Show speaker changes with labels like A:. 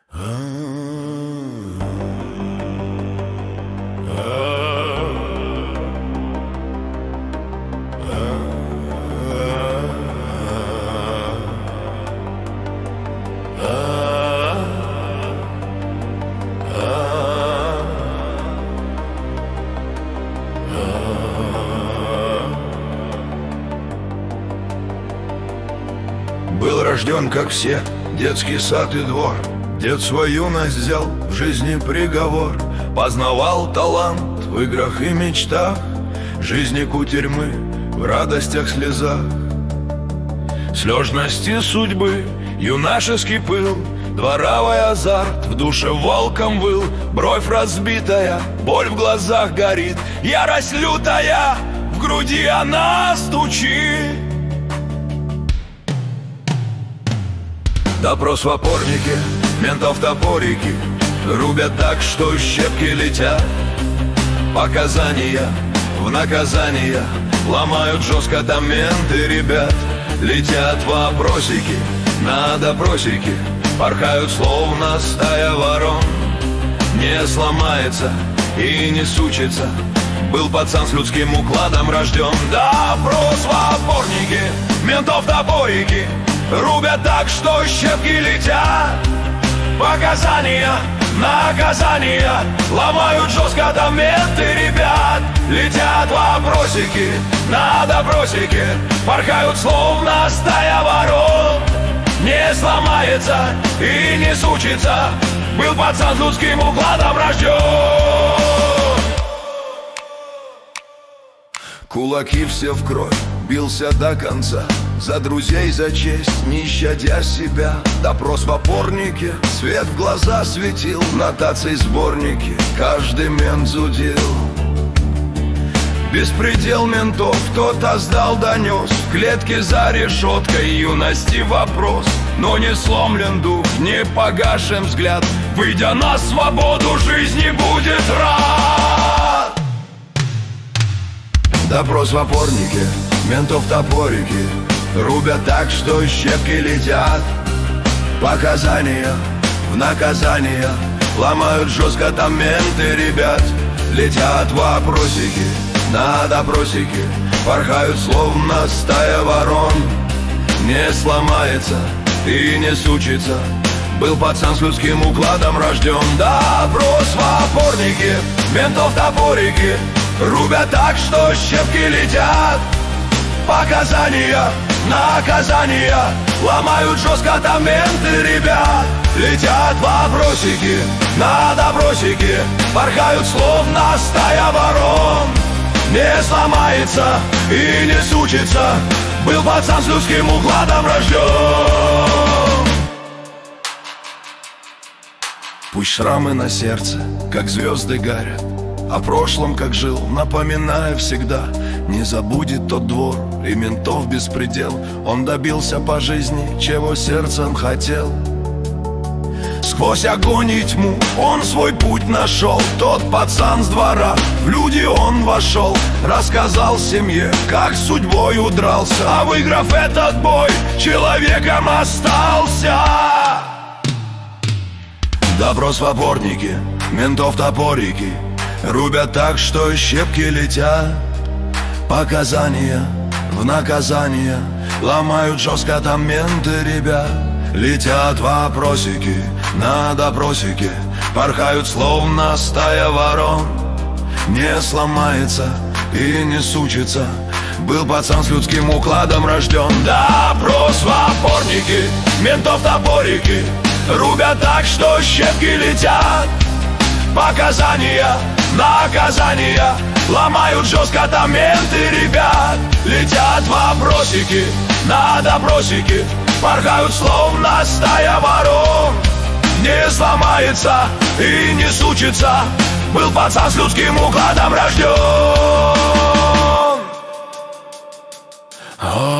A: Был рожден, как все, детский сад и двор. Дед свою юность взял, в жизни приговор. Познавал талант в играх и мечтах, жизни кутерьмы, в радостях, слезах. Слежности судьбы, юношеский пыл, дворовой азарт, в душе волком выл. Бровь разбитая, боль в глазах горит, ярость лютая, в груди она стучит. Допрос в опорнике, ментов топорики рубят так, что щепки летят. Показания в наказания ломают жестко там менты, ребят. Летят вопросики на допросики, порхают словно стая ворон. Не сломается и не сучится, был пацан с людским укладом рожден. Допрос в опорнике, ментов топорики рубят так, что щепки летят. Показания, наказания ломают жестко там менты, ребят. Летят вопросики на допросики, порхают словно стая ворон. Не сломается и не сучится, был пацан с людским укладом рожден. Кулаки все в кровь, бился до конца, за друзей, за честь, не щадя себя. Допрос в опорнике, свет в глаза светил, нотации сборники, каждый мент зудил. Беспредел ментов, кто-то сдал, донес, в клетке за решеткой юности вопрос. Но не сломлен дух, не погашен взгляд, выйдя на свободу, жизни будет рад. Допрос в опорнике, ментов топорики рубят так, что щепки летят. Показания в наказания ломают жестко там менты, ребят. Летят вопросики на допросики, порхают словно стая ворон. Не сломается и не сучится, был пацан с людским укладом рожден. Допрос в опорнике, ментов топорики рубят так, что щепки летят. Показания, наказания ломают жестко там менты, ребят. Летят вопросики на допросики, порхают словно стая ворон. Не сломается и не сучится, был пацан с людским укладом рожден. Пусть шрамы на сердце, как звезды горят, о прошлом, как жил, напоминая всегда. Не забудет тот двор и ментов беспредел. Он добился по жизни, чего сердцем хотел. Сквозь огонь и тьму он свой путь нашел. Тот пацан с двора, в люди он вошел. Рассказал семье, как с судьбой удрался, а выиграв этот бой, человеком остался. Допрос в опорнике, ментов топорики рубят так, что щепки летят. Показания в наказания ломают жестко там менты, ребят. Летят вопросики на допросики, порхают словно стая ворон. Не сломается и не сучится, был пацан с людским укладом рожден. Допрос в опорнике, ментов топорики рубят так, что щепки летят. Показания, наказания ломают жестко там менты, ребят. Летят вопросики на допросики, порхают словно стая ворон. Не сломается и не сучится, был пацан с людским укладом рожден.